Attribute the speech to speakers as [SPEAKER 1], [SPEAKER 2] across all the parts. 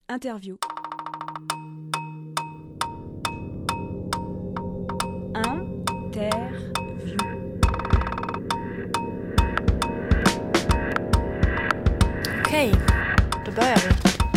[SPEAKER 1] Interview. Interview.
[SPEAKER 2] Okej, då börjar vi.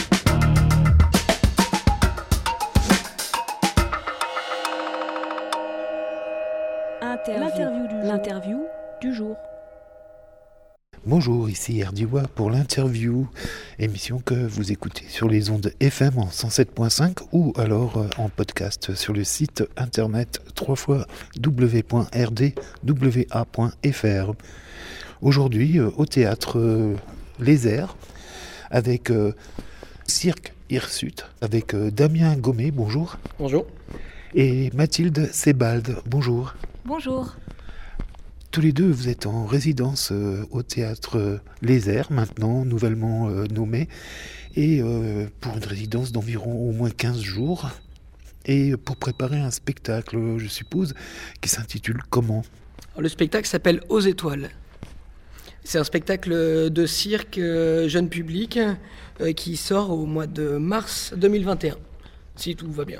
[SPEAKER 1] L'interview du jour.
[SPEAKER 3] Bonjour, ici RDiwa pour l'interview, émission que vous écoutez sur les ondes FM en 107.5 ou alors en podcast sur le site internet www.rdwa.fr. Aujourd'hui au théâtre Les Airs avec Cirque Hirsute, avec Damien Gommet, bonjour.
[SPEAKER 4] Bonjour.
[SPEAKER 3] Et Mathilde Sebald, bonjour.
[SPEAKER 2] Bonjour.
[SPEAKER 3] Tous les deux, vous êtes en résidence au théâtre Les Airs, maintenant nouvellement nommé, et pour une résidence d'environ au moins 15 jours, et pour préparer un spectacle, je suppose, qui s'intitule comment ?
[SPEAKER 4] Le spectacle s'appelle Aux étoiles. C'est un spectacle de cirque jeune public qui sort au mois de mars 2021, si tout va bien.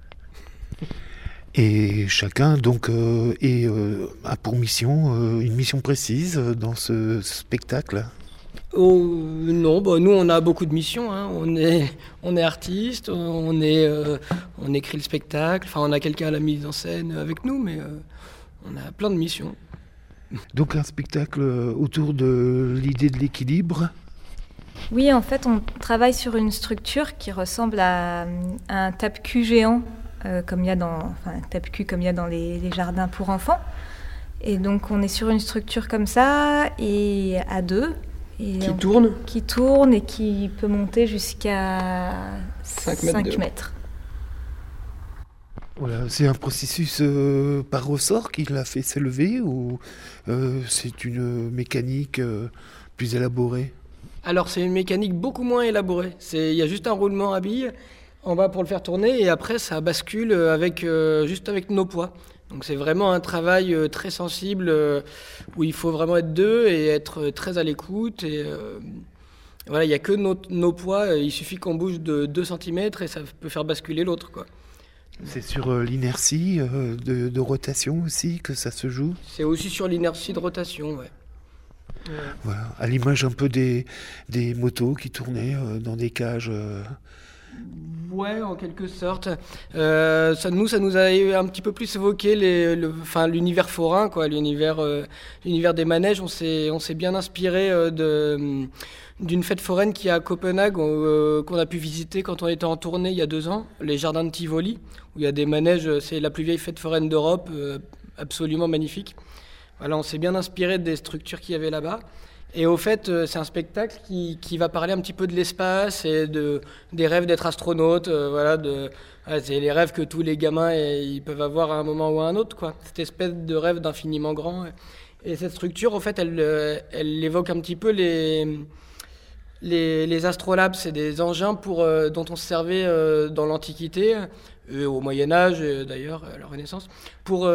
[SPEAKER 3] Et chacun donc a pour mission une mission précise dans ce spectacle.
[SPEAKER 4] Non, nous on a beaucoup de missions. Hein. On est artiste, on écrit le spectacle. Enfin, on a quelqu'un à la mise en scène avec nous, mais on a plein de missions.
[SPEAKER 3] Donc un spectacle autour de l'idée de l'équilibre.
[SPEAKER 2] Oui, en fait, on travaille sur une structure qui ressemble à un tape-cul géant. Comme il y a dans les jardins pour enfants. Et donc on est sur une structure comme ça, et à deux. Et qui tourne et qui peut monter jusqu'à 5 mètres.
[SPEAKER 3] Voilà, c'est un processus par ressort qui l'a fait s'élever ou c'est une mécanique plus élaborée ?
[SPEAKER 4] Alors c'est une mécanique beaucoup moins élaborée. Il y a juste un roulement à billes en bas pour le faire tourner, et après ça bascule juste avec nos poids. Donc c'est vraiment un travail très sensible où il faut vraiment être deux et être très à l'écoute. Et voilà, il n'y a que nos poids, il suffit qu'on bouge de 2 cm et ça peut faire basculer l'autre, quoi.
[SPEAKER 3] C'est sur l'inertie de rotation aussi que ça se joue ?
[SPEAKER 4] C'est aussi sur l'inertie de rotation, ouais.
[SPEAKER 3] Voilà, à l'image un peu des motos qui tournaient dans des cages.
[SPEAKER 4] Ouais, en quelque sorte. Ça nous a un petit peu plus évoqué l'univers forain, quoi, l'univers des manèges. On s'est bien inspiré d'une fête foraine qui est à Copenhague, qu'on a pu visiter quand on était en tournée il y a 2 ans, les jardins de Tivoli, où il y a des manèges. C'est la plus vieille fête foraine d'Europe, absolument magnifique. Voilà, on s'est bien inspiré des structures qu'il y avait là-bas. Et au fait, c'est un spectacle qui va parler un petit peu de l'espace et des rêves d'être astronaute. C'est les rêves que tous les gamins ils peuvent avoir à un moment ou à un autre, quoi. Cette espèce de rêve d'infiniment grand. Et cette structure, au fait, elle évoque un petit peu les astrolabes. C'est des engins dont on se servait dans l'Antiquité, au Moyen-Âge d'ailleurs, à la Renaissance, pour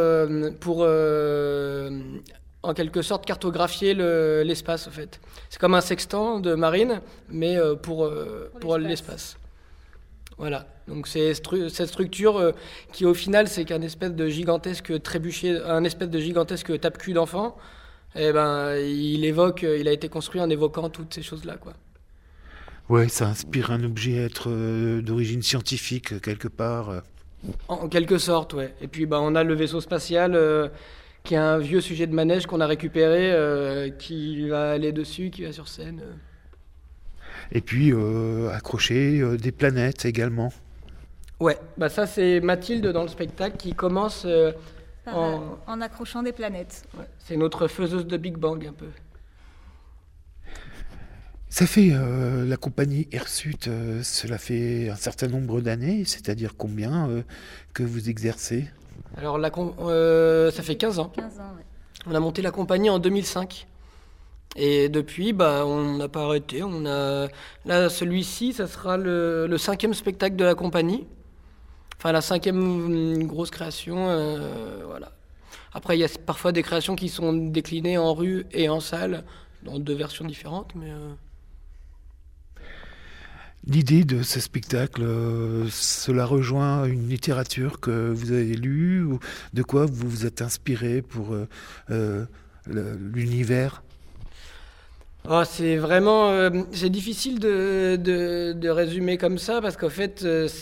[SPEAKER 4] en quelque sorte cartographier l'espace, en fait. C'est comme un sextant de marine, mais pour l'espace. Voilà. Donc c'est cette structure qui, au final, c'est qu'un espèce de gigantesque trébuchet, un espèce de gigantesque tape-cul d'enfant. Et il a été construit en évoquant toutes ces choses-là, quoi.
[SPEAKER 3] Ouais, ça inspire un objet être d'origine scientifique quelque part.
[SPEAKER 4] En quelque sorte, ouais. Et puis on a le vaisseau spatial qui est un vieux sujet de manège qu'on a récupéré, qui va aller dessus, qui va sur scène.
[SPEAKER 3] Et puis accrocher des planètes également.
[SPEAKER 2] Ouais,
[SPEAKER 4] ça c'est Mathilde dans le spectacle qui commence
[SPEAKER 2] en accrochant des planètes.
[SPEAKER 4] Ouais. C'est notre faiseuse de Big Bang un peu.
[SPEAKER 3] Ça fait la compagnie Hirsute, cela fait un certain nombre d'années, c'est-à-dire combien que vous exercez ?
[SPEAKER 4] Alors ça fait 15 ans.
[SPEAKER 2] 15 ans, ouais.
[SPEAKER 4] On a monté la compagnie en 2005. Et depuis, on n'a pas arrêté. Là, celui-ci, ça sera le 5e spectacle de la compagnie. Enfin, la 5e grosse création, voilà. Après, il y a parfois des créations qui sont déclinées en rue et en salle, dans 2 versions différentes, mais...
[SPEAKER 3] L'idée de ce spectacle, cela rejoint une littérature que vous avez lue ou de quoi vous vous êtes inspiré pour l'univers?
[SPEAKER 4] Oh, c'est vraiment c'est difficile de résumer comme ça parce qu'en fait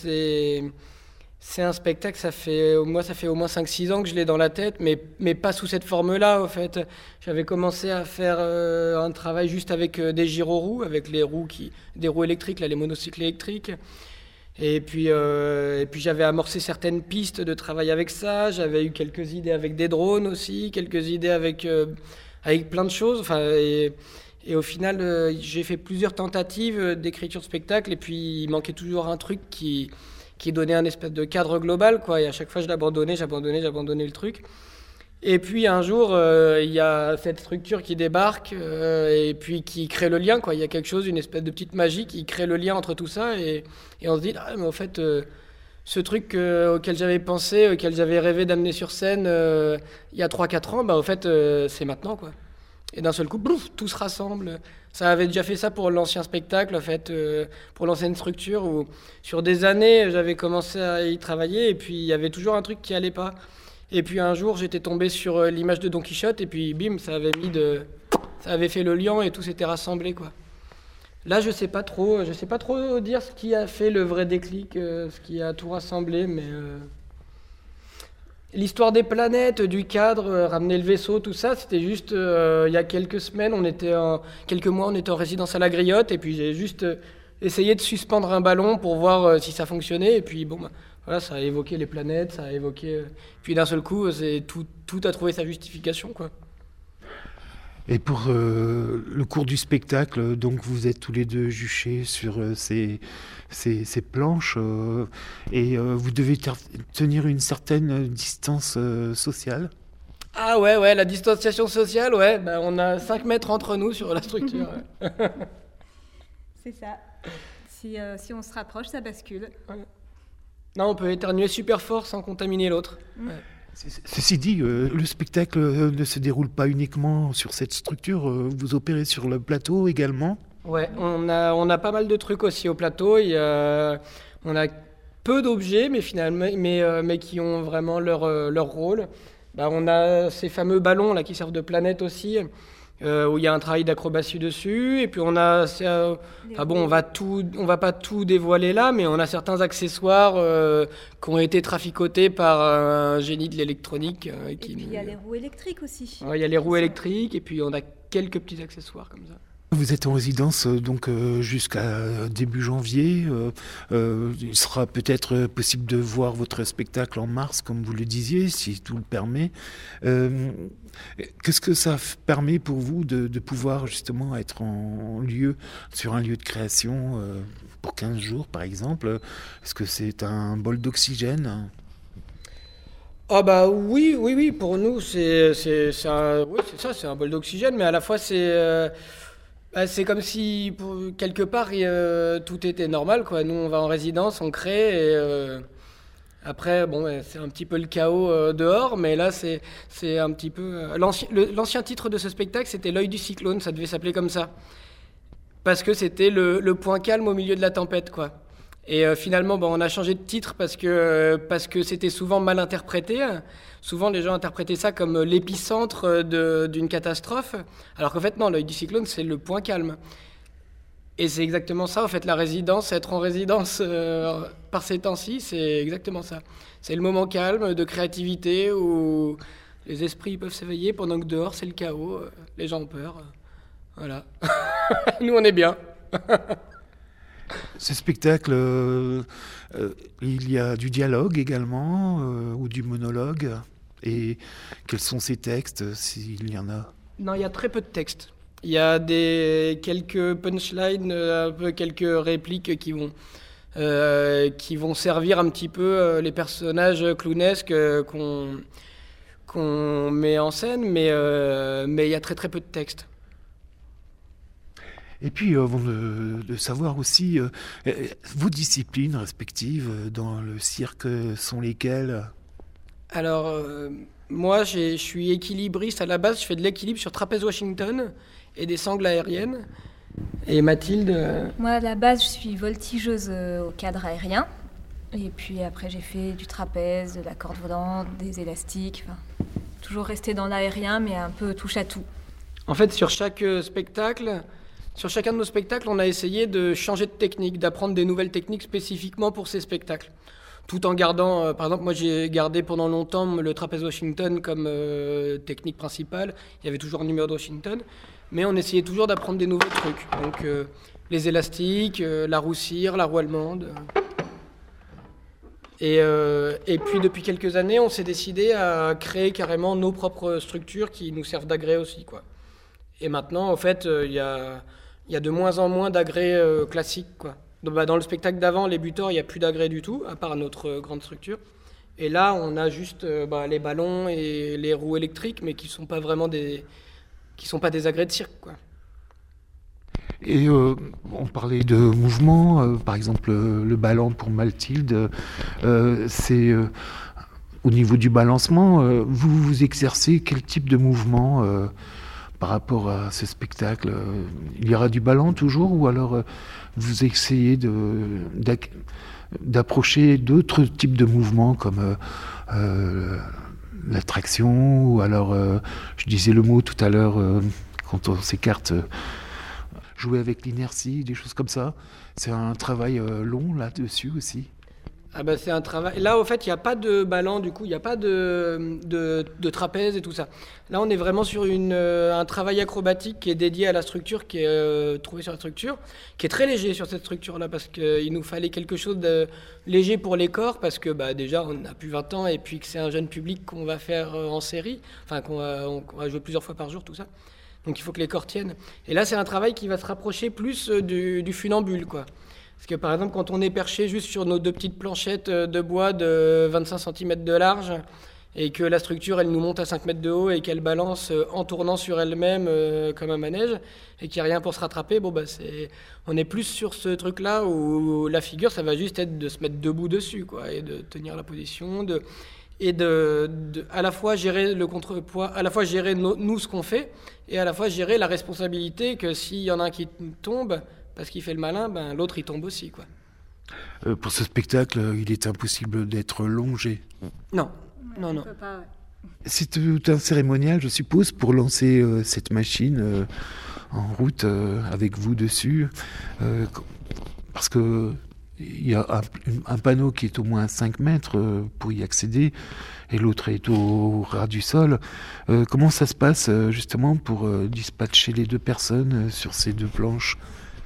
[SPEAKER 4] c'est un spectacle, ça fait au moins 5-6 ans que je l'ai dans la tête, mais pas sous cette forme-là, au fait. J'avais commencé à faire un travail juste avec des gyroroues, avec des roues électriques, là, les monocycles électriques. Et puis j'avais amorcé certaines pistes de travail avec ça. J'avais eu quelques idées avec des drones aussi, quelques idées avec plein de choses. Enfin, et au final, j'ai fait plusieurs tentatives d'écriture de spectacle, et puis il manquait toujours un truc qui donnait un espèce de cadre global, quoi. Et à chaque fois, j'abandonnais le truc. Et puis un jour, il y a cette structure qui débarque et puis qui crée le lien, quoi. Il y a quelque chose, une espèce de petite magie qui crée le lien entre tout ça. Et on se dit, ah, mais en fait, ce truc auquel j'avais pensé, auquel j'avais rêvé d'amener sur scène il y a 3-4 ans, bah, en fait, c'est maintenant, quoi. Et d'un seul coup, plouf, tout se rassemble. Ça avait déjà fait ça pour l'ancien spectacle, en fait, pour l'ancienne structure, où sur des années, j'avais commencé à y travailler, et puis il y avait toujours un truc qui allait pas. Et puis un jour, j'étais tombé sur l'image de Don Quichotte, et puis bim, ça avait fait le lien, et tout s'était rassemblé, quoi. Là, je sais pas trop dire ce qui a fait le vrai déclic, ce qui a tout rassemblé, mais l'histoire des planètes, du cadre, ramener le vaisseau, tout ça, c'était juste il y a quelques semaines, quelques mois, on était en résidence à la Griotte, et puis j'ai juste essayé de suspendre un ballon pour voir si ça fonctionnait, et puis bon, bah, voilà, ça a évoqué les planètes, ça a évoqué... Puis d'un seul coup, tout a trouvé sa justification, quoi.
[SPEAKER 3] Et pour le cours du spectacle, donc vous êtes tous les deux juchés sur ces planches et vous devez tenir une certaine distance sociale.
[SPEAKER 4] Ah ouais, la distanciation sociale, ouais, bah, on a 5 mètres entre nous sur la structure. Ouais.
[SPEAKER 2] C'est ça. Si on se rapproche, ça bascule.
[SPEAKER 4] Ouais. Non, on peut éternuer super fort sans contaminer l'autre. Ouais.
[SPEAKER 3] Ceci dit, le spectacle ne se déroule pas uniquement sur cette structure, vous opérez sur le plateau également.
[SPEAKER 4] Ouais, on a pas mal de trucs aussi au plateau. On a peu d'objets, mais finalement, mais qui ont vraiment leur rôle. Bah, on a ces fameux ballons là qui servent de planète aussi, où il y a un travail d'acrobatie dessus. Et puis on a, on va pas tout dévoiler là, mais on a certains accessoires qui ont été traficotés par un génie de l'électronique.
[SPEAKER 2] Et puis il y a les roues électriques aussi.
[SPEAKER 4] Ouais, il y a les roues électriques, et puis on a quelques petits accessoires comme ça.
[SPEAKER 3] Vous êtes en résidence donc jusqu'à début janvier. Il sera peut-être possible de voir votre spectacle en mars, comme vous le disiez, si tout le permet. Qu'est-ce que ça permet pour vous de pouvoir justement être sur un lieu de création pour 15 jours, par exemple? Est-ce que c'est un bol d'oxygène?
[SPEAKER 4] Ah bah oui, pour nous c'est c'est un bol d'oxygène, mais à la fois c'est comme si, quelque part, tout était normal, quoi. Nous, on va en résidence, on crée, et après, bon, c'est un petit peu le chaos dehors, mais là, c'est un petit peu... L'ancien titre de ce spectacle, c'était L'œil du cyclone, ça devait s'appeler comme ça. Parce que c'était le point calme au milieu de la tempête, quoi. Et finalement, on a changé de titre parce que c'était souvent mal interprété. Souvent, les gens interprétaient ça comme l'épicentre d'une catastrophe, alors qu'en fait, non, l'œil du cyclone, c'est le point calme. Et c'est exactement ça, en fait, la résidence, être en résidence par ces temps-ci, c'est exactement ça. C'est le moment calme de créativité où les esprits peuvent s'éveiller pendant que dehors, c'est le chaos, les gens ont peur. Voilà. Nous, on est bien.
[SPEAKER 3] Ce spectacle, il y a du dialogue également, ou du monologue. Et quels sont ces textes, s'il y en a?
[SPEAKER 4] Non, il y a très peu de textes. Il y a quelques punchlines, un peu quelques répliques qui vont servir un petit peu les personnages clownesques qu'on met en scène, mais il y a très très peu de textes.
[SPEAKER 3] Et puis, avant de savoir aussi, vos disciplines respectives dans le cirque sont lesquelles?
[SPEAKER 4] Alors, moi, je suis équilibriste à la base. Je fais de l'équilibre sur trapèze Washington et des sangles aériennes. Et Mathilde
[SPEAKER 2] Moi, à la base, je suis voltigeuse au cadre aérien. Et puis après, j'ai fait du trapèze, de la corde volante, des élastiques. Enfin, toujours resté dans l'aérien, mais un peu touche à tout.
[SPEAKER 4] En fait, sur chacun de nos spectacles, on a essayé de changer de technique, d'apprendre des nouvelles techniques spécifiquement pour ces spectacles. Tout en gardant, par exemple, moi j'ai gardé pendant longtemps le trapèze Washington comme technique principale. Il y avait toujours un numéro de Washington, mais on essayait toujours d'apprendre des nouveaux trucs. Donc les élastiques, la roue cire, la roue allemande. Et puis depuis quelques années, on s'est décidé à créer carrément nos propres structures qui nous servent d'agrès aussi, quoi. Et maintenant, en fait, il y a de moins en moins d'agrès classiques, quoi. Donc, dans le spectacle d'avant, les buteurs, il n'y a plus d'agrès du tout, à part notre grande structure. Et là, on a juste les ballons et les roues électriques, mais qui sont pas des agrès de cirque, quoi.
[SPEAKER 3] Et on parlait de mouvement, par exemple le ballon pour Mathilde, c'est au niveau du balancement, vous exercez quel type de mouvement par rapport à ce spectacle? Il y aura du ballon toujours, ou alors vous essayez d'approcher d'autres types de mouvements comme la traction, ou alors, je disais le mot tout à l'heure, quand on s'écarte, jouer avec l'inertie, des choses comme ça. C'est un travail long là-dessus aussi.
[SPEAKER 4] Ah bah c'est un travail. Là, au fait, il n'y a pas de ballon, du coup, il n'y a pas de trapèze et tout ça. Là, on est vraiment sur un travail acrobatique qui est dédié à la structure, qui est trouvé sur la structure, qui est très léger sur cette structure-là, parce qu'il nous fallait quelque chose de léger pour les corps, parce que déjà, on n'a plus 20 ans, et puis que c'est un jeune public qu'on va faire en série, enfin, qu'on va jouer plusieurs fois par jour, tout ça. Donc il faut que les corps tiennent. Et là, c'est un travail qui va se rapprocher plus du funambule, quoi. Parce que par exemple, quand on est perché juste sur nos deux petites planchettes de bois de 25 cm de large, et que la structure, elle nous monte à 5 mètres de haut et qu'elle balance en tournant sur elle-même comme un manège, et qu'il n'y a rien pour se rattraper, on est plus sur ce truc-là où la figure, ça va juste être de se mettre debout dessus, quoi, et de tenir la position, et à la fois gérer le contrepoids, à la fois gérer nous ce qu'on fait, et à la fois gérer la responsabilité que s'il y en a un qui tombe, parce qu'il fait le malin, l'autre il tombe aussi, quoi.
[SPEAKER 3] Pour ce spectacle, il est impossible d'être longé.
[SPEAKER 4] Non.
[SPEAKER 2] On peut pas, ouais.
[SPEAKER 3] C'est tout un cérémonial, je suppose, pour lancer cette machine en route avec vous dessus, parce que il y a un panneau qui est au moins 5 mètres pour y accéder, et l'autre est au ras du sol. Comment ça se passe justement pour dispatcher les deux personnes sur ces deux planches?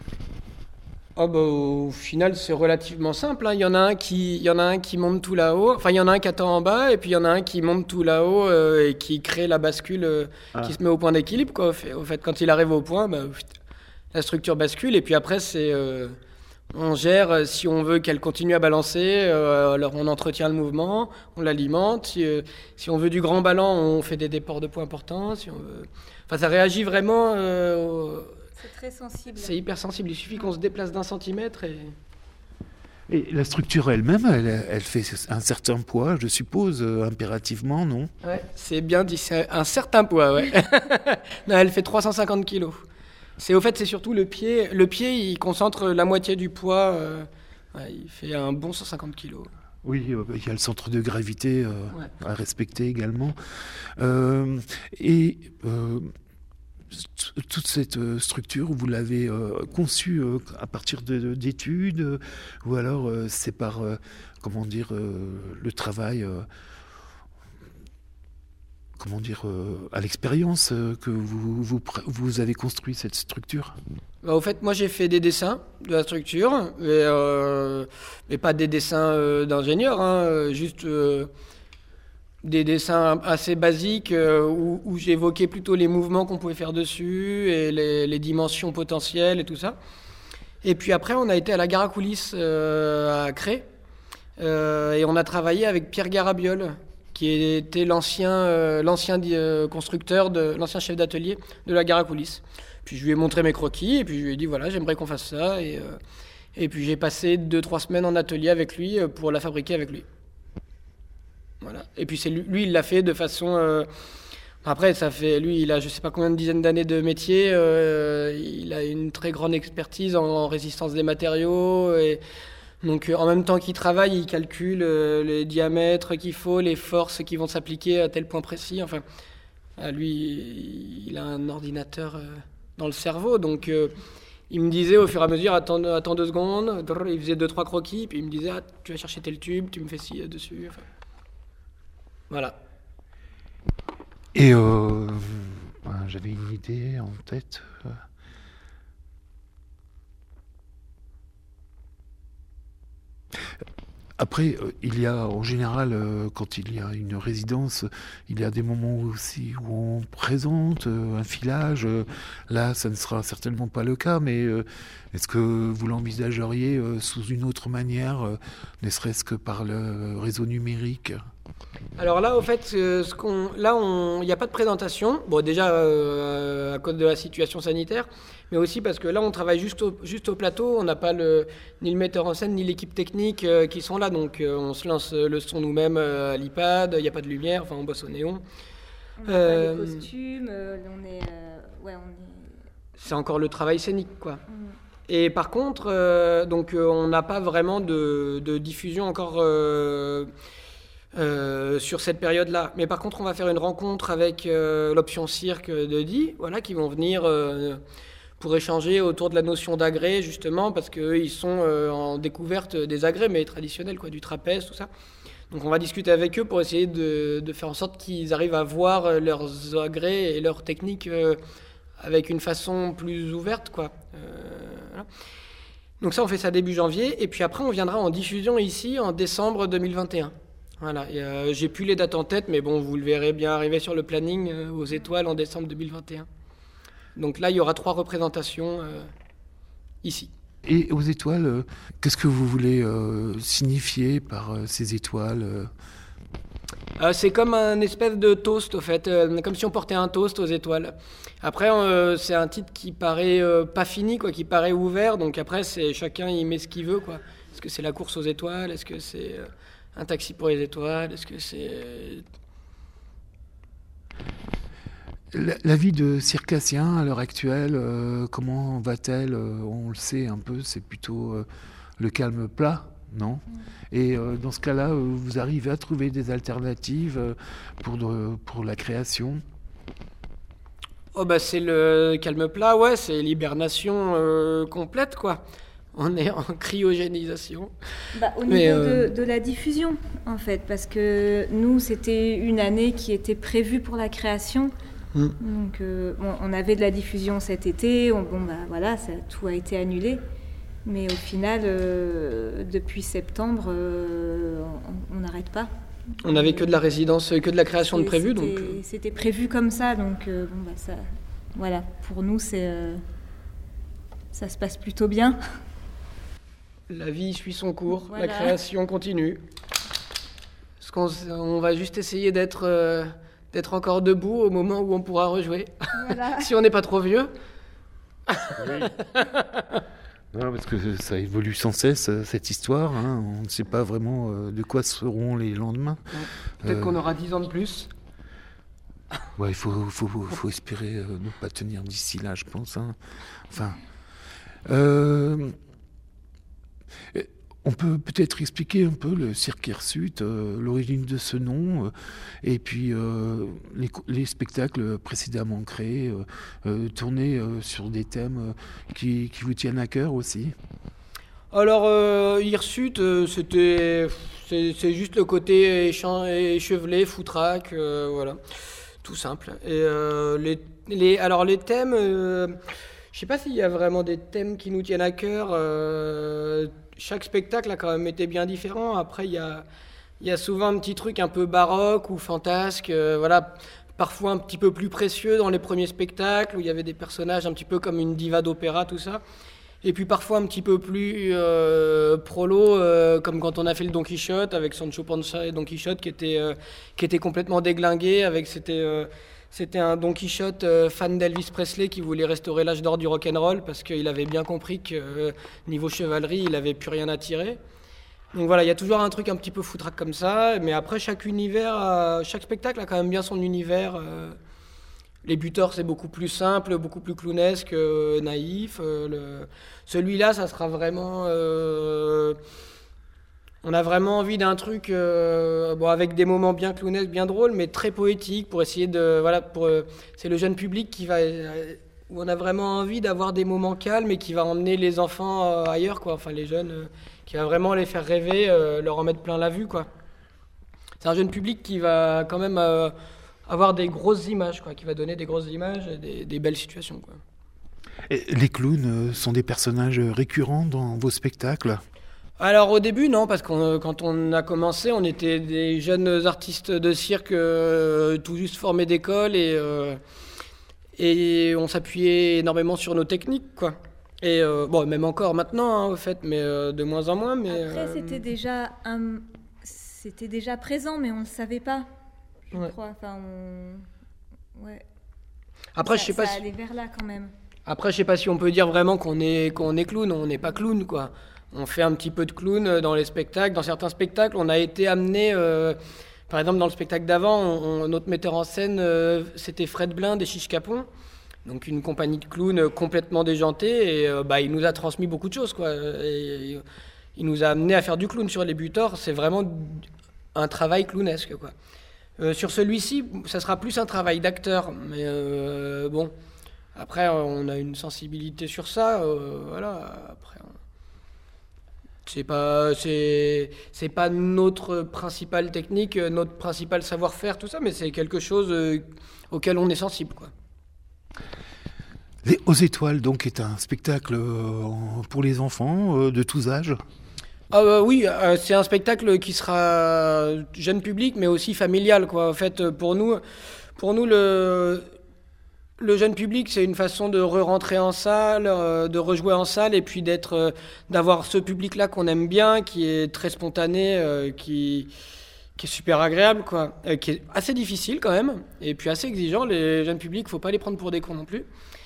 [SPEAKER 4] Au final, c'est relativement simple, hein. Il y en a un qui monte tout là-haut. Enfin, il y en a un qui attend en bas, et puis il y en a un qui monte tout là-haut et qui crée la bascule, qui se met au point d'équilibre, quoi. Au fait, quand il arrive au point, la structure bascule, et puis après, on gère si on veut qu'elle continue à balancer, alors on entretient le mouvement, on l'alimente. Si on veut du grand ballon, on fait des déports de poids importants. Si on veut... Enfin, ça réagit vraiment...
[SPEAKER 2] C'est très sensible.
[SPEAKER 4] C'est hyper sensible, il suffit qu'on se déplace d'1 centimètre
[SPEAKER 3] Et la structure elle-même, elle fait un certain poids, je suppose, impérativement, non?
[SPEAKER 4] Ouais, c'est bien dit, c'est un certain poids, ouais. Non, elle fait 350 kilos. C'est surtout le pied. Le pied, il concentre la moitié du poids. Il fait un bon 150 kilos.
[SPEAKER 3] Oui, il y a le centre de gravité à respecter également. Toute cette structure, vous l'avez conçue à partir d'études, ou alors c'est par, le travail, à l'expérience que vous avez construit cette structure?
[SPEAKER 4] Au fait, moi j'ai fait des dessins de la structure, mais pas des dessins d'ingénieur, hein, juste... des dessins assez basiques où j'évoquais plutôt les mouvements qu'on pouvait faire dessus et les dimensions potentielles et tout ça. Et puis après, on a été à la gare à coulisses à Cré et on a travaillé avec Pierre Garabiol, qui était l'ancien constructeur, l'ancien chef d'atelier de la gare à coulisses. Puis je lui ai montré mes croquis et puis je lui ai dit voilà, j'aimerais qu'on fasse ça. Et puis j'ai passé 2-3 semaines en atelier avec lui pour la fabriquer avec lui. Voilà. Et puis lui, il l'a fait de façon... Après, lui, il a je sais pas combien de dizaines d'années de métier. Il a une très grande expertise en résistance des matériaux. Et donc, en même temps qu'il travaille, il calcule les diamètres qu'il faut, les forces qui vont s'appliquer à tel point précis. Enfin, lui, il a un ordinateur dans le cerveau. Donc, il me disait au fur et à mesure, attends 2 secondes. Il faisait 2-3 croquis. Puis il me disait, tu vas chercher tel tube, tu me fais ci dessus. Enfin, voilà.
[SPEAKER 3] Et j'avais une idée en tête. Après, il y a en général, quand il y a une résidence, il y a des moments aussi où on présente un filage. Là, ça ne sera certainement pas le cas, mais est-ce que vous l'envisageriez sous une autre manière, ne serait-ce que par le réseau numérique ?
[SPEAKER 4] Alors là, au fait, il n'y a pas de présentation. Bon, déjà à cause de la situation sanitaire, mais aussi parce que là, on travaille juste au plateau. On n'a pas ni le metteur en scène ni l'équipe technique qui sont là. Donc, on se lance le son nous-mêmes à l'iPad. Il n'y a pas de lumière. Enfin, on bosse au néon.
[SPEAKER 2] On n'a pas les costumes.
[SPEAKER 4] C'est encore le travail scénique, quoi. Et par contre, on n'a pas vraiment de diffusion encore. Sur cette période-là. Mais par contre, on va faire une rencontre avec l'option cirque de Die, voilà, qui vont venir pour échanger autour de la notion d'agrès, justement, parce qu'eux, ils sont en découverte des agrès, mais traditionnels, quoi, du trapèze, tout ça. Donc on va discuter avec eux pour essayer de faire en sorte qu'ils arrivent à voir leurs agrès et leurs techniques avec une façon plus ouverte, quoi. Voilà. Donc ça, on fait ça début janvier, et puis après, on viendra en diffusion ici en décembre 2021. Voilà, j'ai plus les dates en tête, mais bon, vous le verrez bien arriver sur le planning aux Étoiles en décembre 2021. Donc là, il y aura 3 représentations ici.
[SPEAKER 3] Et aux Étoiles, qu'est-ce que vous voulez signifier par ces étoiles
[SPEAKER 4] C'est comme un espèce de toast, au fait, comme si on portait un toast aux étoiles. Après, c'est un titre qui paraît pas fini, quoi, qui paraît ouvert. Donc après, chacun y met ce qu'il veut, quoi. Est-ce que c'est la course aux étoiles ? Est-ce que c'est un taxi pour les étoiles ? Est-ce que c'est...
[SPEAKER 3] La vie de circassien à l'heure actuelle, comment va-t-elle ? On le sait un peu, c'est plutôt le calme plat, non ? Et dans ce cas-là, vous arrivez à trouver des alternatives pour la création ?
[SPEAKER 4] Oh bah c'est le calme plat, ouais, c'est l'hibernation complète, quoi. On est en cryogénisation.
[SPEAKER 2] Au niveau de la diffusion, en fait, parce que nous, c'était une année qui était prévue pour la création. Donc, on avait de la diffusion cet été. Voilà, tout a été annulé. Mais au final, depuis septembre, on n'arrête pas.
[SPEAKER 4] On n'avait que de la résidence, que de la création de prévu.
[SPEAKER 2] C'était prévu comme ça. Donc, voilà, pour nous, ça se passe plutôt bien.
[SPEAKER 4] La vie suit son cours,
[SPEAKER 2] voilà.
[SPEAKER 4] La création continue. On va juste essayer d'être encore debout au moment où on pourra rejouer. Voilà. Si on n'est pas trop vieux.
[SPEAKER 3] Oui. Non, parce que ça évolue sans cesse, cette histoire. Hein. On ne sait pas vraiment de quoi seront les lendemains.
[SPEAKER 4] Peut-être qu'on aura 10 ans de plus.
[SPEAKER 3] Ouais, il faut espérer ne pas tenir d'ici là, je pense. Hein. Enfin... on peut peut-être expliquer un peu le Cirque Hirsute, l'origine de ce nom, et puis les spectacles précédemment créés, tournés sur des thèmes qui vous tiennent à cœur aussi.
[SPEAKER 4] Alors, Hirsute, c'est juste le côté échevelé, foutraque, voilà, tout simple. Et les thèmes, je sais pas s'il y a vraiment des thèmes qui nous tiennent à cœur. Chaque spectacle a quand même été bien différent. Après, il y a souvent un petit truc un peu baroque ou fantasque, voilà, parfois un petit peu plus précieux dans les premiers spectacles, où il y avait des personnages un petit peu comme une diva d'opéra, tout ça. Et puis parfois un petit peu plus prolo, comme quand on a fait le Don Quichotte, avec Sancho Panza et Don Quichotte, qui était complètement déglingué. C'était un Don Quichotte fan d'Elvis Presley qui voulait restaurer l'âge d'or du rock'n'roll parce qu'il avait bien compris que niveau chevalerie, il n'avait plus rien à tirer. Donc voilà, il y a toujours un truc un petit peu foutraque comme ça. Mais après, chaque spectacle a quand même bien son univers Les butors, c'est beaucoup plus simple, beaucoup plus clownesque, naïf. Celui-là, ça sera vraiment... on a vraiment envie d'un truc avec des moments bien clownesques, bien drôles, mais très poétiques pour essayer de... Voilà, c'est le jeune public qui va... où on a vraiment envie d'avoir des moments calmes et qui va emmener les enfants ailleurs, quoi. Enfin, les jeunes, qui va vraiment les faire rêver, leur en mettre plein la vue, quoi. C'est un jeune public qui va quand même avoir des grosses images, quoi, qui va donner des grosses images et des belles situations, quoi.
[SPEAKER 3] Et les clowns sont des personnages récurrents dans vos spectacles ?
[SPEAKER 4] Alors au début, non, parce que quand on a commencé, on était des jeunes artistes de cirque tout juste formés d'école et on s'appuyait énormément sur nos techniques, quoi. Et même encore maintenant, au fait, mais de moins en moins. Mais,
[SPEAKER 2] après, c'était déjà présent, mais on ne le savait pas, je crois. Enfin, ouais.
[SPEAKER 4] Après,
[SPEAKER 2] je sais pas. Ça allait vers là quand même.
[SPEAKER 4] Après, je sais pas si on peut dire vraiment qu'on est clown. On n'est pas clown, quoi. On fait un petit peu de clown dans les spectacles. Dans certains spectacles, on a été amené. Par exemple, dans le spectacle d'avant, notre metteur en scène, c'était Fred Blin des Chiches Capon. Donc une compagnie de clowns complètement déjantée. Et il nous a transmis beaucoup de choses, quoi. Et il nous a amené à faire du clown sur les butors. C'est vraiment un travail clownesque, quoi. Sur celui-ci, ça sera plus un travail d'acteur. Mais bon, après, on a une sensibilité sur ça. Voilà, après... C'est pas notre principale technique, notre principal savoir-faire, tout ça, mais c'est quelque chose auquel on est sensible, quoi.
[SPEAKER 3] Aux Étoiles, donc, est un spectacle pour les enfants de tous âges ?
[SPEAKER 4] Oui, c'est un spectacle qui sera jeune public, mais aussi familial, quoi. En fait, pour nous le jeune public, c'est une façon de re-rentrer en salle, de rejouer en salle, et puis d'avoir ce public-là qu'on aime bien, qui est très spontané, qui est super agréable, quoi, qui est assez difficile quand même, et puis assez exigeant. Les jeunes publics, faut pas les prendre pour des cons non plus.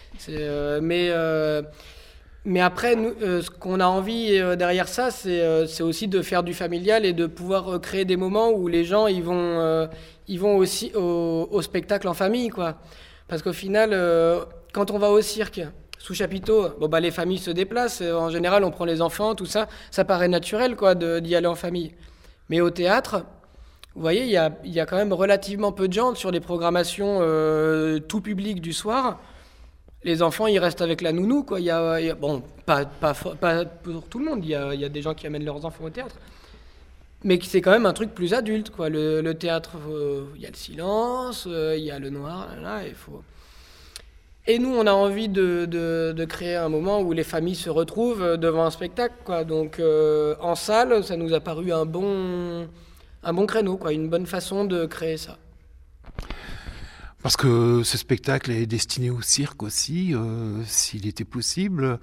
[SPEAKER 4] Mais après, nous, ce qu'on a envie derrière ça, c'est aussi de faire du familial et de pouvoir créer des moments où les gens ils vont aussi au spectacle en famille, quoi. Parce qu'au final, quand on va au cirque, sous chapiteau, les familles se déplacent. En général, on prend les enfants, tout ça. Ça paraît naturel, quoi, d'y aller en famille. Mais au théâtre, vous voyez, il y a quand même relativement peu de gens sur les programmations tout public du soir. Les enfants, ils restent avec la nounou, quoi. Pas pour tout le monde. Il y a des gens qui amènent leurs enfants au théâtre. Mais c'est quand même un truc plus adulte, quoi. Le théâtre, il y a le silence, il y a le noir, là, il faut... Et nous, on a envie de créer un moment où les familles se retrouvent devant un spectacle, quoi. Donc, en salle, ça nous a paru un bon créneau, quoi, une bonne façon de créer ça.
[SPEAKER 3] Parce que ce spectacle est destiné au cirque aussi, s'il était possible,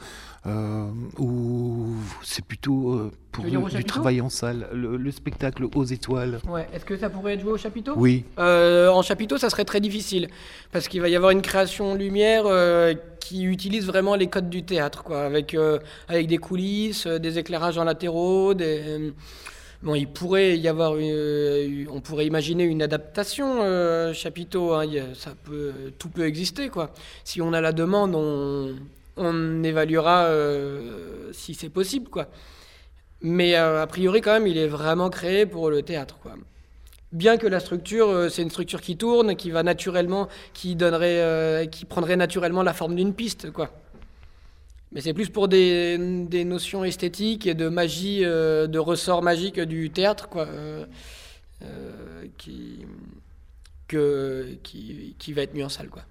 [SPEAKER 3] ou c'est plutôt pour du travail en salle, le spectacle aux Étoiles.
[SPEAKER 4] Ouais. Est-ce que ça pourrait être joué au chapiteau ?
[SPEAKER 3] Oui.
[SPEAKER 4] En chapiteau, ça serait très difficile, parce qu'il va y avoir une création lumière qui utilise vraiment les codes du théâtre, quoi, avec des coulisses, des éclairages en latéraux, Bon, il pourrait y avoir on pourrait imaginer une adaptation chapiteau, hein, tout peut exister, quoi. Si on a la demande, on évaluera si c'est possible, quoi. Mais a priori, quand même, il est vraiment créé pour le théâtre, quoi. Bien que la structure, c'est une structure qui tourne, qui va naturellement, qui prendrait naturellement la forme d'une piste, quoi. Mais c'est plus pour des notions esthétiques et de magie, de ressort magique du théâtre, quoi, qui va être mis en salle, quoi.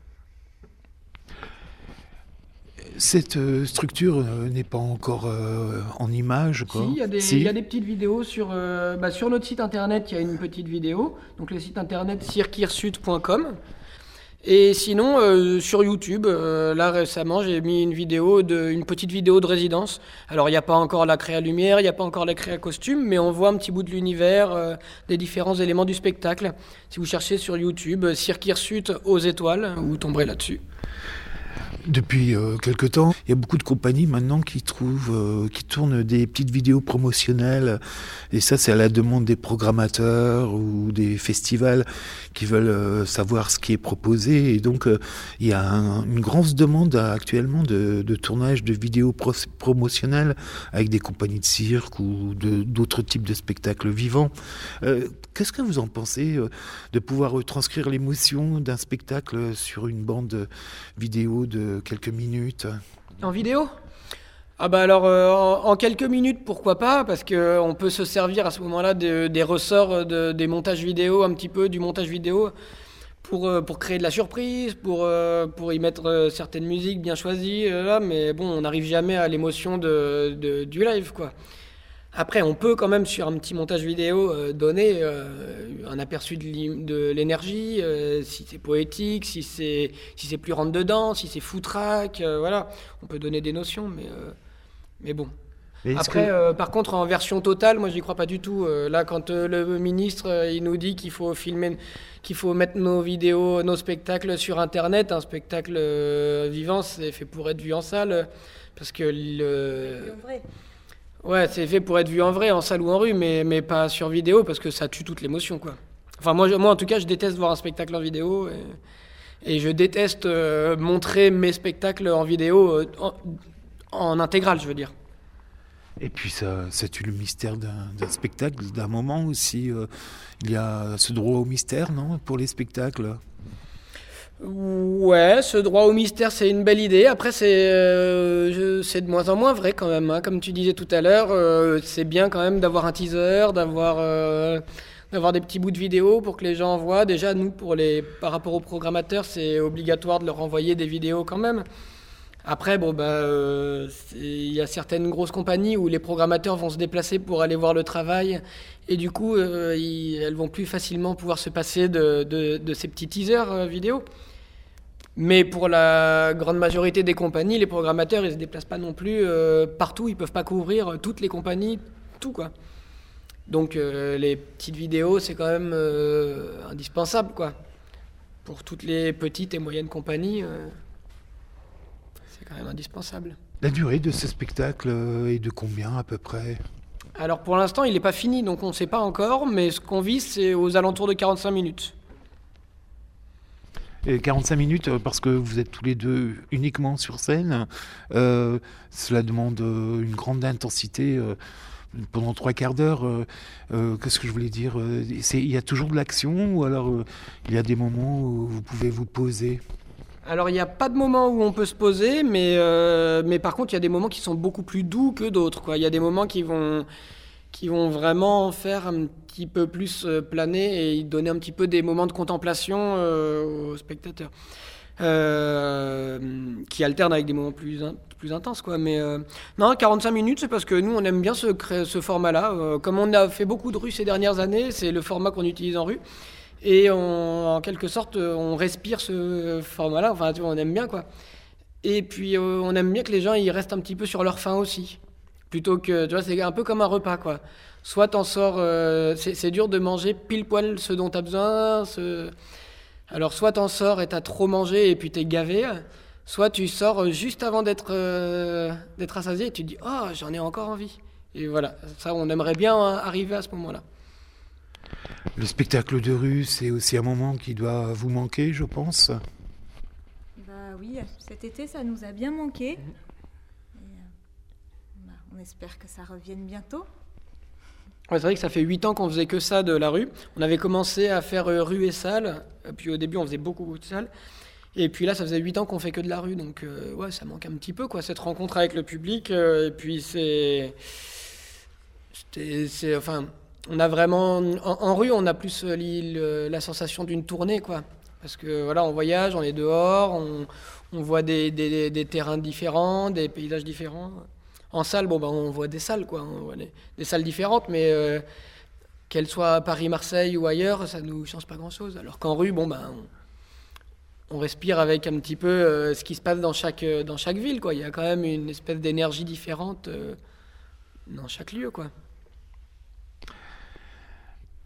[SPEAKER 3] Cette structure n'est pas encore en images, quoi.
[SPEAKER 4] Si, il y a des petites vidéos sur notre site internet. Il y a une petite vidéo, donc le site internet cirquirsud.com. Et sinon, sur YouTube, là récemment, j'ai mis une petite vidéo de résidence. Alors, il n'y a pas encore la créa lumière, il n'y a pas encore la créa costume, mais on voit un petit bout de l'univers, des différents éléments du spectacle. Si vous cherchez sur YouTube, Cirque Hirsute aux Étoiles, vous tomberez là-dessus.
[SPEAKER 3] Depuis quelque temps, il y a beaucoup de compagnies maintenant qui tournent des petites vidéos promotionnelles. Et ça, c'est à la demande des programmateurs ou des festivals qui veulent savoir ce qui est proposé. Et donc, il y a une grosse demande actuellement de tournage de vidéos promotionnelles avec des compagnies de cirque ou d'autres types de spectacles vivants. Qu'est-ce que vous en pensez de pouvoir retranscrire l'émotion d'un spectacle sur une bande vidéo de quelques minutes?
[SPEAKER 4] En vidéo? Ah bah alors en quelques minutes pourquoi pas, parce qu'on peut se servir à ce moment-là des ressorts des montages vidéo, un petit peu du montage vidéo pour créer de la surprise, pour y mettre certaines musiques bien choisies, mais bon, on n'arrive jamais à l'émotion du live, quoi. Après, on peut quand même, sur un petit montage vidéo, donner un aperçu de l'énergie, si c'est poétique, si c'est plus rentre-dedans, si c'est foutraque, voilà. On peut donner des notions, mais bon. Après, par contre, en version totale, moi, j'y crois pas du tout. Là, quand le ministre, il nous dit qu'il faut filmer, qu'il faut mettre nos vidéos, nos spectacles sur Internet, un spectacle vivant, c'est fait pour être vu en salle, parce que ouais, c'est fait pour être vu en vrai, en salle ou en rue, mais pas sur vidéo, parce que ça tue toute l'émotion, quoi. Enfin, moi, en tout cas, je déteste voir un spectacle en vidéo, et je déteste montrer mes spectacles en vidéo en intégrale, je veux dire.
[SPEAKER 3] Et puis ça tue le mystère d'un spectacle, d'un moment aussi. Il y a ce droit au mystère, non, pour les spectacles?
[SPEAKER 4] Ouais, ce droit au mystère, c'est une belle idée. Après, c'est de moins en moins vrai quand même, hein. Comme tu disais tout à l'heure, c'est bien quand même d'avoir un teaser, d'avoir des petits bouts de vidéo pour que les gens voient. Déjà, nous, par rapport aux programmateurs, c'est obligatoire de leur envoyer des vidéos quand même. Après, bon, il y a certaines grosses compagnies où les programmateurs vont se déplacer pour aller voir le travail, et du coup, elles vont plus facilement pouvoir se passer de ces petits teasers vidéo. Mais pour la grande majorité des compagnies, les programmateurs, ils se déplacent pas non plus partout, ils peuvent pas couvrir toutes les compagnies, tout, quoi. Donc les petites vidéos, c'est quand même indispensable, quoi. Pour toutes les petites et moyennes compagnies, c'est quand même indispensable.
[SPEAKER 3] La durée de ce spectacle est de combien à peu près?
[SPEAKER 4] Alors pour l'instant, il n'est pas fini, donc on ne sait pas encore, mais ce qu'on vise, c'est aux alentours de 45 minutes.
[SPEAKER 3] Et 45 minutes parce que vous êtes tous les deux uniquement sur scène. Cela demande une grande intensité pendant 3/4 d'heure. Qu'est-ce que je voulais dire? Il y a toujours de l'action ou alors il y a des moments où vous pouvez vous poser?
[SPEAKER 4] Alors il n'y a pas de moment où on peut se poser, mais par contre il y a des moments qui sont beaucoup plus doux que d'autres, quoi. Il y a des moments qui vont vraiment faire un petit peu plus planer et donner un petit peu des moments de contemplation aux spectateurs, qui alternent avec des moments plus intenses, quoi. Mais non, 45 minutes, c'est parce que nous on aime bien ce format-là. Comme on a fait beaucoup de rues ces dernières années, c'est le format qu'on utilise en rue. Et en quelque sorte, on respire ce format-là. Enfin, tu vois, on aime bien, quoi. Et puis, on aime bien que les gens ils restent un petit peu sur leur faim aussi. Plutôt que, tu vois, c'est un peu comme un repas, quoi. Soit t'en sors, c'est dur de manger pile poil ce dont t'as besoin. Alors, soit t'en sors et t'as trop mangé et puis t'es gavé. Soit tu sors juste avant d'être rassasié et tu te dis, oh, j'en ai encore envie. Et voilà, ça, on aimerait bien arriver à ce moment-là.
[SPEAKER 3] Le spectacle de rue, c'est aussi un moment qui doit vous manquer, je pense.
[SPEAKER 2] Bah oui, cet été, ça nous a bien manqué. Et, on espère que ça revienne bientôt.
[SPEAKER 4] Ouais, c'est vrai que ça fait 8 ans qu'on faisait que ça de la rue. On avait commencé à faire rue et salle. Puis au début, on faisait beaucoup de salles. Et puis là, ça faisait 8 ans qu'on fait que de la rue. Donc ouais, ça manque un petit peu, quoi, cette rencontre avec le public. Et puis enfin... On a vraiment, en rue, on a plus la sensation d'une tournée, quoi. Parce que voilà, on voyage, on est dehors, on voit des terrains différents, des paysages différents. En salle, on voit des salles, quoi. On voit des salles différentes, mais qu'elles soient à Paris, Marseille ou ailleurs, ça nous change pas grand-chose. Alors qu'en rue, on respire avec un petit peu ce qui se passe dans chaque ville, quoi. Il y a quand même une espèce d'énergie différente dans chaque lieu, quoi.
[SPEAKER 3] Il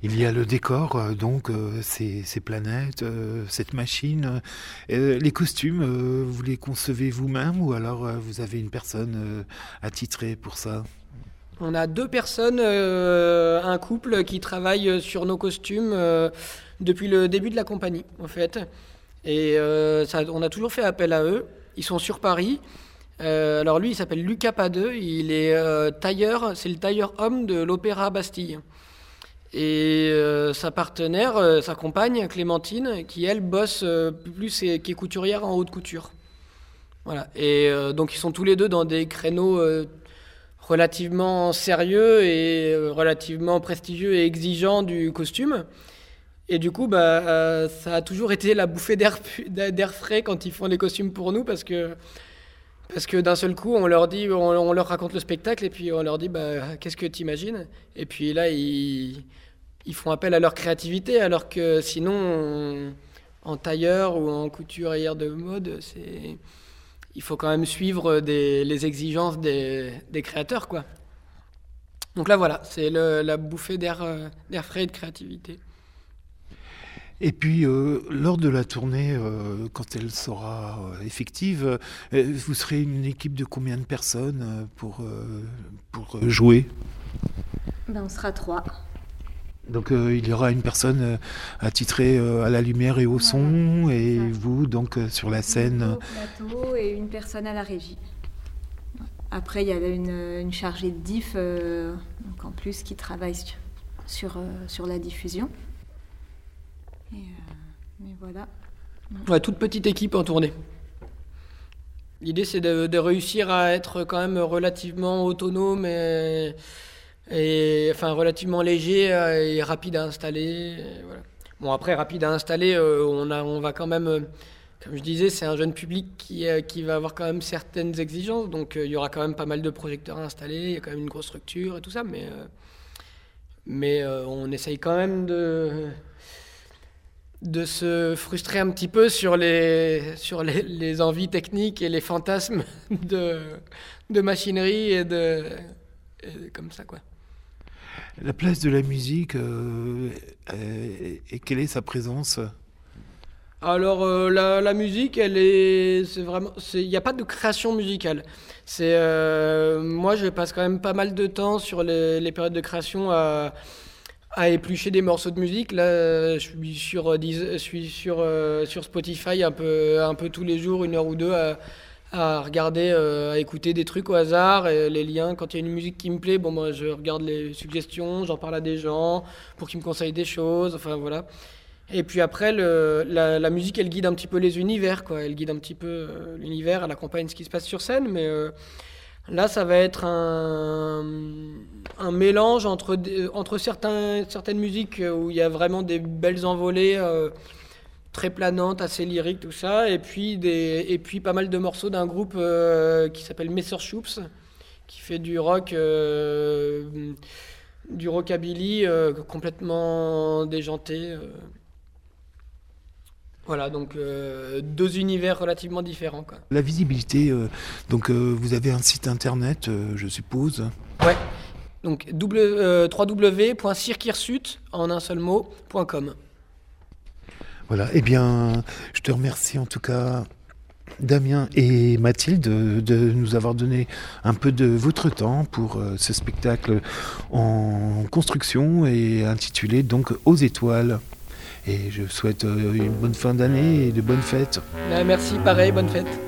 [SPEAKER 3] Il y a le décor, donc ces planètes, cette machine. Les costumes, vous les concevez vous-même ou alors vous avez une personne attitrée pour ça ?
[SPEAKER 4] On a 2 personnes, un couple qui travaille sur nos costumes depuis le début de la compagnie, en fait. Et on a toujours fait appel à eux. Ils sont sur Paris. Alors lui, il s'appelle Lucas Padeux. Il est tailleur, c'est le tailleur homme de l'Opéra Bastille. Et sa partenaire, sa compagne, Clémentine, qui elle bosse qui est couturière en haute couture. Voilà. Et donc ils sont tous les deux dans des créneaux relativement sérieux et relativement prestigieux et exigeants du costume. Et du coup, ça a toujours été la bouffée d'air frais quand ils font les costumes pour nous, parce que d'un seul coup, on leur raconte le spectacle et puis on leur dit qu'est-ce que t'imagines ? Et puis là, ils font appel à leur créativité, alors que sinon, en tailleur ou en couturière de mode, il faut quand même suivre les exigences des créateurs, quoi. Donc là, voilà, c'est la bouffée d'air frais et de créativité.
[SPEAKER 3] Et puis, lors de la tournée, quand elle sera effective, vous serez une équipe de combien de personnes pour jouer ?
[SPEAKER 2] On sera 3.
[SPEAKER 3] Donc, il y aura une personne attitrée à la lumière et au son, et vous, donc, sur la scène.
[SPEAKER 2] Au plateau et une personne à la régie. Après, il y a une chargée de diff, donc en plus, qui travaille sur la diffusion. Mais voilà.
[SPEAKER 4] Ouais, toute petite équipe en tournée. L'idée, c'est de réussir à être quand même relativement autonome et relativement léger et rapide à installer. Voilà. Bon, après, rapide à installer, on va quand même, comme je disais, c'est un jeune public qui va avoir quand même certaines exigences. Donc, il y aura quand même pas mal de projecteurs à installer. Il y a quand même une grosse structure et tout ça. Mais on essaye quand même de se frustrer un petit peu sur les envies techniques et les fantasmes de machinerie et comme ça, quoi.
[SPEAKER 3] La place de la musique, et quelle est sa présence ?
[SPEAKER 4] Alors la musique, il n'y a pas de création musicale. Moi, je passe quand même pas mal de temps sur les périodes de création à éplucher des morceaux de musique. Là, je suis sur Spotify un peu tous les jours, 1 heure ou 2, à regarder, à écouter des trucs au hasard, et les liens. Quand il y a une musique qui me plaît, je regarde les suggestions, j'en parle à des gens pour qu'ils me conseillent des choses, enfin voilà. Et puis après, la musique, elle guide un petit peu les univers, quoi. Elle guide un petit peu l'univers, elle accompagne ce qui se passe sur scène, mais là, ça va être un mélange entre certaines musiques où il y a vraiment des belles envolées très planantes, assez lyriques, tout ça, et puis pas mal de morceaux d'un groupe qui s'appelle Messerschupps, qui fait du rock, du rockabilly complètement déjanté. Voilà, donc 2 univers relativement différents, quoi.
[SPEAKER 3] La visibilité, vous avez un site internet, je suppose.
[SPEAKER 4] Ouais, donc www.cirquirsut, en un seul mot, .com.
[SPEAKER 3] Voilà, eh bien, je te remercie en tout cas, Damien et Mathilde, de nous avoir donné un peu de votre temps pour ce spectacle en construction et intitulé donc Aux étoiles. Et je souhaite une bonne fin d'année et de bonnes fêtes.
[SPEAKER 4] Merci, pareil, bonne fête.